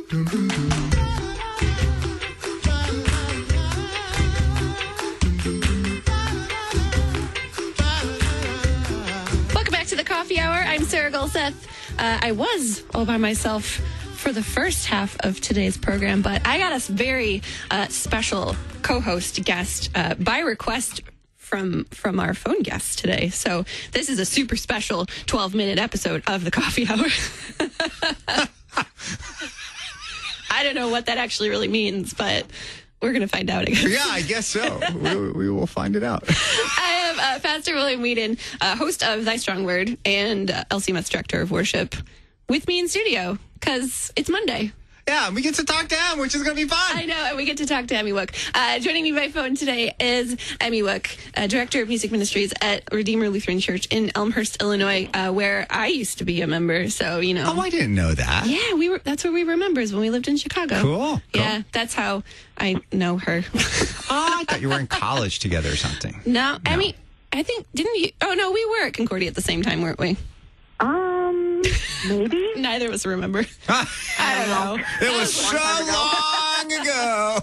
Welcome back to the Coffee Hour. I'm Sarah Gulseth. I was all by myself for the first half of today's program, but I got a very special co-host guest by request from our phone guest today. So this is a super special 12-minute episode of the Coffee Hour. I don't know what that actually really means, but we're going to find out, I guess. Yeah, I guess so. we will find it out. I am Pastor William Whedon, host of Thy Strong Word and LCMS Director of Worship, with me in studio because it's Monday. Yeah, we get to talk to Em, which is going to be fun. I know, and we get to talk to Emmy Wook. Joining me by phone today is Emmy Wook, Director of Music Ministries at Redeemer Lutheran Church in Elmhurst, Illinois, where I used to be a member. So, you know. Oh, I didn't know that. Yeah, that's where we were members when we lived in Chicago. Cool. Yeah, that's how I know her. Oh, I thought you were in college together or something. No, Emmy, I think, didn't you? Oh, no, we were at Concordia at the same time, weren't we? Maybe. Neither of us remember. I don't know. It was so long ago.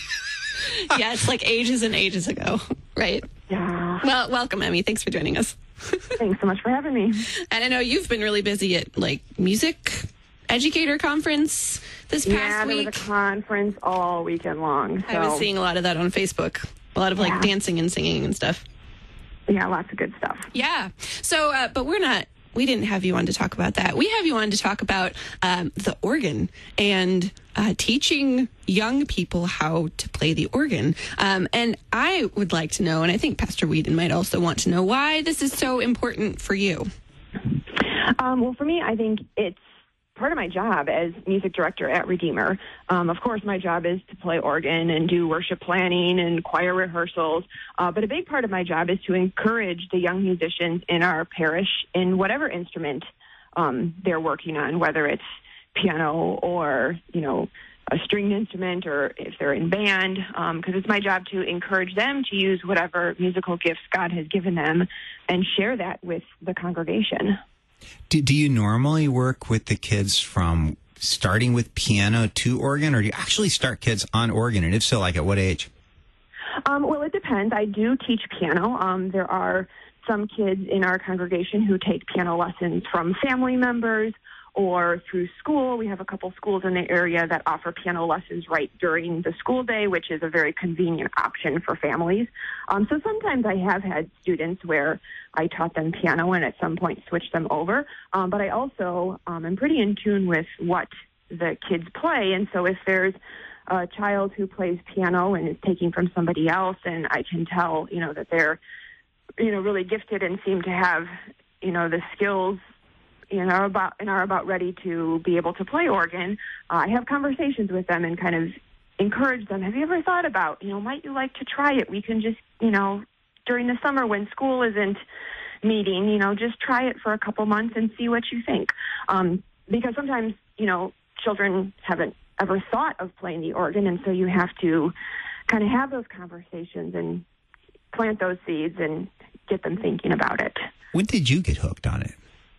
Yeah, it's like ages and ages ago, right? Yeah. Well, welcome, Emmy. Thanks for joining us. Thanks so much for having me. And I know you've been really busy at like music educator conference this past week. Yeah, there was a conference all weekend long. So. I was seeing a lot of that on Facebook. A lot of like dancing and singing and stuff. Yeah, lots of good stuff. Yeah. So, but we didn't have you on to talk about that. We have you on to talk about the organ and teaching young people how to play the organ. And I would like to know, and I think Pastor Whedon might also want to know, why this is so important for you. Well, for me, I think it's part of my job as music director at Redeemer. Of course, my job is to play organ and do worship planning and choir rehearsals. But a big part of my job is to encourage the young musicians in our parish in whatever instrument they're working on, whether it's piano or, a stringed instrument, or if they're in band, because it's my job to encourage them to use whatever musical gifts God has given them and share that with the congregation. Do you normally work with the kids from starting with piano to organ, or do you actually start kids on organ? And if so, like at what age? Well, it depends. I do teach piano. There are some kids in our congregation who take piano lessons from family members or through school. We have a couple schools in the area that offer piano lessons right during the school day, which is a very convenient option for families. So sometimes I have had students where I taught them piano and at some point switched them over. But I also am pretty in tune with what the kids play. And so if there's a child who plays piano and is taking from somebody else, and I can tell, that they're, really gifted and seem to have, the skills, are about ready to be able to play organ, I have conversations with them and kind of encourage them. Have you ever thought about, might you like to try it? We can just, during the summer when school isn't meeting, just try it for a couple months and see what you think. Because sometimes, children haven't ever thought of playing the organ, and so you have to kind of have those conversations and plant those seeds and get them thinking about it. When did you get hooked on it?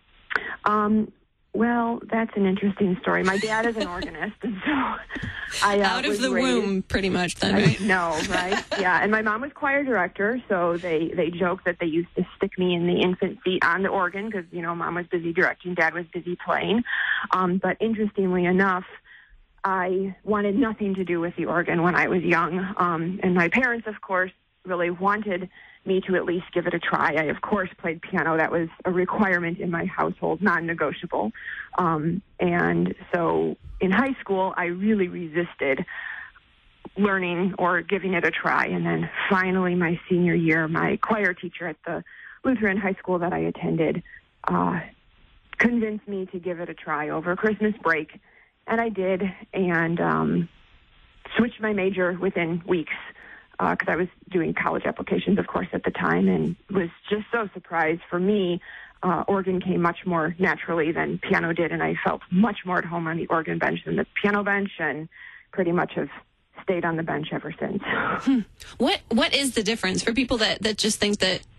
Well, that's an interesting story. My dad is an organist, and so I out of the womb, pretty much. Then, right? No, right? Yeah, and my mom was choir director, so they joke that they used to stick me in the infant seat on the organ because mom was busy directing, dad was busy playing. But interestingly enough, I wanted nothing to do with the organ when I was young, and my parents, of course, really wanted me to at least give it a try. I, of course, played piano. That was a requirement in my household, non-negotiable. And so in high school, I really resisted learning or giving it a try. And then finally, my senior year, my choir teacher at the Lutheran high school that I attended convinced me to give it a try over Christmas break. And I did, and switched my major within weeks. Because I was doing college applications, of course, at the time, and was just so surprised. For me, organ came much more naturally than piano did, and I felt much more at home on the organ bench than the piano bench, and pretty much have stayed on the bench ever since. What is the difference for people that just think that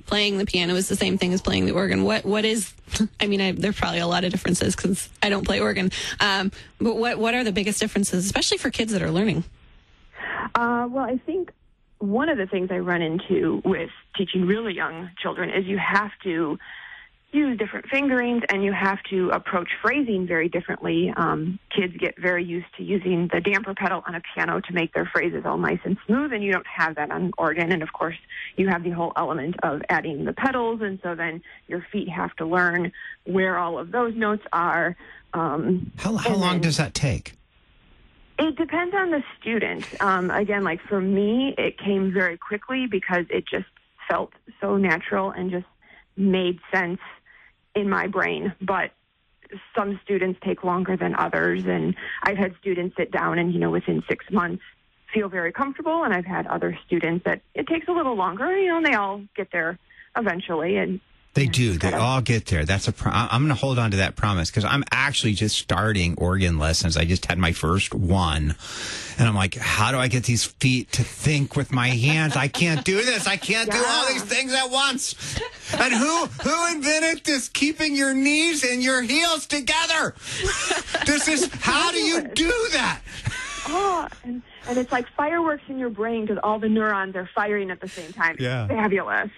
playing the piano is the same thing as playing the organ. What is, I mean, there's probably a lot of differences because I don't play organ. But what are the biggest differences, especially for kids that are learning? Well, I think one of the things I run into with teaching really young children is you have to use different fingerings and you have to approach phrasing very differently. Kids get very used to using the damper pedal on a piano to make their phrases all nice and smooth, and you don't have that on organ. And of course, you have the whole element of adding the pedals, and so then your feet have to learn where all of those notes are. How long does that take? It depends on the student. Again, like for me, it came very quickly because it just felt so natural and just made sense in my brain. But some students take longer than others, and I've had students sit down and, within 6 months feel very comfortable, and I've had other students that it takes a little longer, and they all get there eventually. And they do. They all get there. That's I'm going to hold on to that promise because I'm actually just starting organ lessons. I just had my first one. And I'm like, how do I get these feet to think with my hands? I can't do this. I can't do all these things at once. And who invented this keeping your knees and your heels together? How do you do that? Oh, and it's like fireworks in your brain because all the neurons are firing at the same time. Yeah. It's fabulous.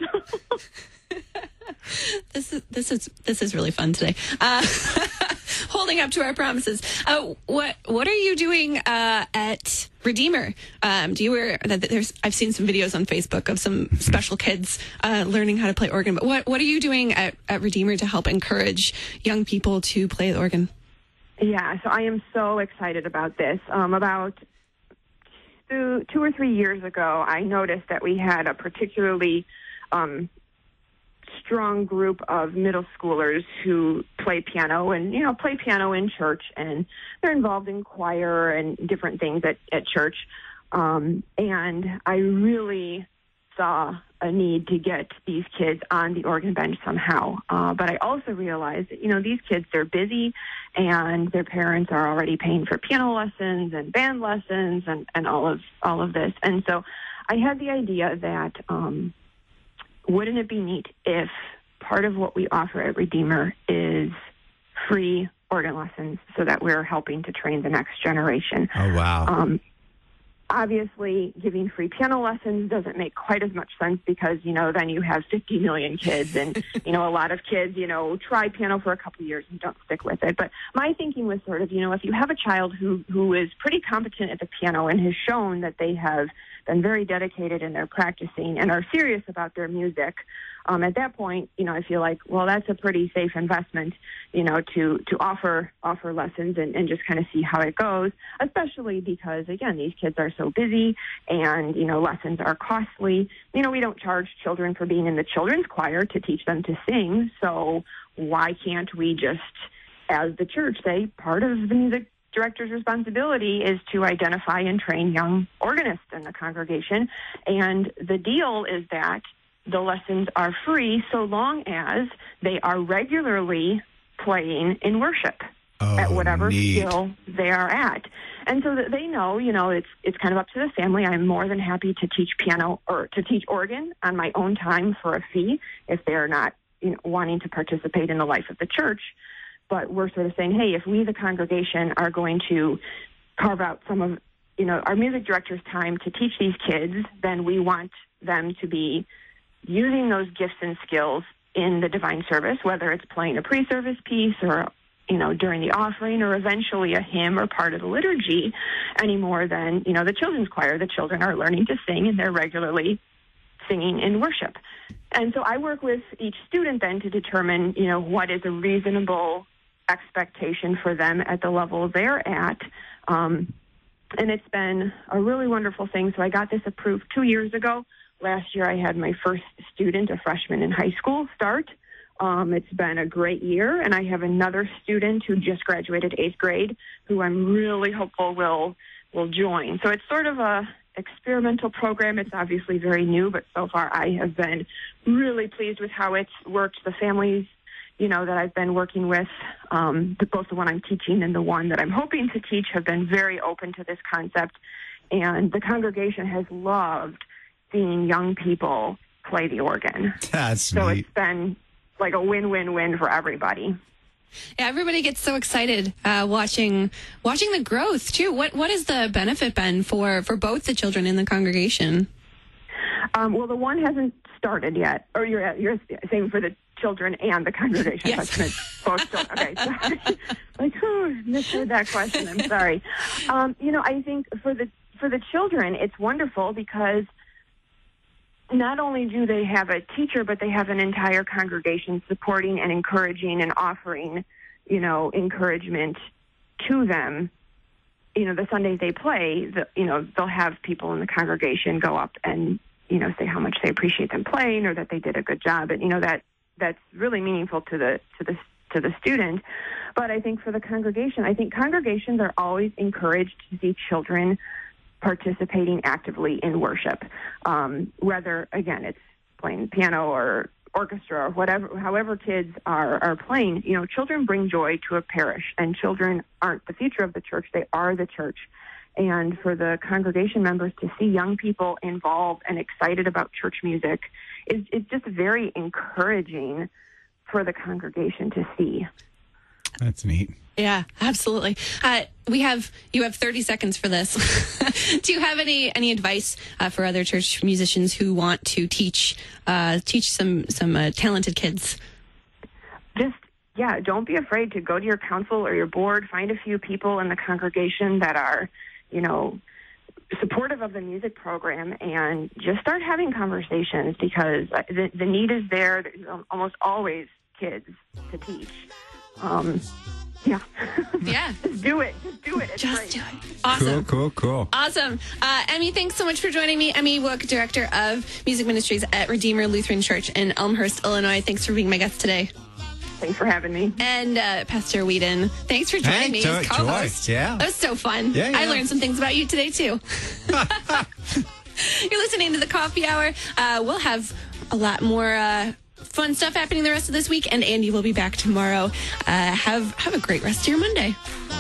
This is really fun today. Holding up to our promises. What are you doing at Redeemer? I've seen some videos on Facebook of some special kids learning how to play organ. But what are you doing at Redeemer to help encourage young people to play the organ? Yeah, so I am so excited about this. About 2 or 3 years ago, I noticed that we had a particularly strong group of middle schoolers who play piano and, play piano in church, and they're involved in choir and different things at church. And I really saw a need to get these kids on the organ bench somehow. But I also realized that, these kids, they're busy and their parents are already paying for piano lessons and band lessons and all of this. And so I had the idea that, wouldn't it be neat if part of what we offer at Redeemer is free organ lessons so that we're helping to train the next generation? Oh, wow. Obviously, giving free piano lessons doesn't make quite as much sense because, then you have 50 million kids and, a lot of kids, try piano for a couple of years and don't stick with it. But my thinking was sort of, if you have a child who is pretty competent at the piano and has shown that they have been very dedicated in their practicing and are serious about their music, at that point, I feel like, well, that's a pretty safe investment, to offer lessons and just kind of see how it goes, especially because, again, these kids are so busy and, lessons are costly. We don't charge children for being in the children's choir to teach them to sing, so why can't we just, as the church, say part of the music director's responsibility is to identify and train young organists in the congregation, and the deal is that the lessons are free so long as they are regularly playing in worship at whatever skill they are at. And so that they know, it's kind of up to the family. I'm more than happy to teach piano or to teach organ on my own time for a fee if they're not wanting to participate in the life of the church. But we're sort of saying, hey, if we, the congregation, are going to carve out some of, our music director's time to teach these kids, then we want them to be using those gifts and skills in the divine service, whether it's playing a pre-service piece or, during the offering or eventually a hymn or part of the liturgy, any more than, the children's choir. The children are learning to sing and they're regularly singing in worship. And so I work with each student then to determine, what is a reasonable expectation for them at the level they're at. And it's been a really wonderful thing. So I got this approved 2 years ago. Last year I had my first student, a freshman in high school, start. It's been a great year, and I have another student who just graduated 8th grade who I'm really hopeful will join. So it's sort of a experimental program. It's obviously very new, but so far I have been really pleased with how it's worked. The families, that I've been working with, both the one I'm teaching and the one that I'm hoping to teach, have been very open to this concept. And the congregation has loved seeing young people play the organ. That's So neat. it's been like a win-win-win for everybody. Yeah, everybody gets so excited watching the growth too. What has the benefit been for both the children in the congregation? Well, the one hasn't started yet, or you're saying for the children and the congregation. Yes. Both children. Okay, sorry. Like, misheard that question. I'm sorry. I think for the children, it's wonderful because not only do they have a teacher, but they have an entire congregation supporting and encouraging and offering, encouragement to them. The Sundays they play, they'll have people in the congregation go up and, say how much they appreciate them playing or that they did a good job. And, that's really meaningful to the student. But I think for the congregation, congregations are always encouraged to see children participating actively in worship, whether, again, it's playing piano or orchestra or whatever, however kids are playing. Children bring joy to a parish, and children aren't the future of the church. They are the church. And for the congregation members to see young people involved and excited about church music is just very encouraging for the congregation to see. That's neat. Yeah, absolutely. You have 30 seconds for this. Do you have any advice for other church musicians who want to teach some talented kids? Don't be afraid to go to your council or your board. Find a few people in the congregation that are, supportive of the music program, and just start having conversations because the need is there. There's almost always kids to teach. Yeah. Yeah. Just do it. It's Just great. do it. Awesome. Cool. Awesome. Emmy, thanks so much for joining me. Emmy Wook, Director of Music Ministries at Redeemer Lutheran Church in Elmhurst, Illinois. Thanks for being my guest today. Thanks for having me. And Pastor Whedon, thanks for joining me as co-host. Joy. Yeah. That was so fun. Yeah. I learned some things about you today, too. You're listening to the Coffee Hour. We'll have a lot more fun stuff happening the rest of this week, and Andy will be back tomorrow. Have a great rest of your Monday.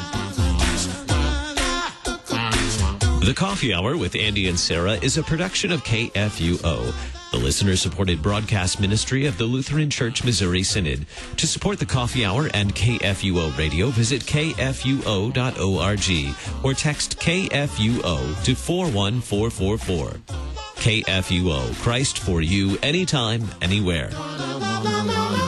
The Coffee Hour with Andy and Sarah is a production of KFUO, the listener-supported broadcast ministry of the Lutheran Church Missouri Synod. To support the Coffee Hour and KFUO Radio, visit kfuo.org or text KFUO to 41444. KFUO, Christ for you, anytime, anywhere.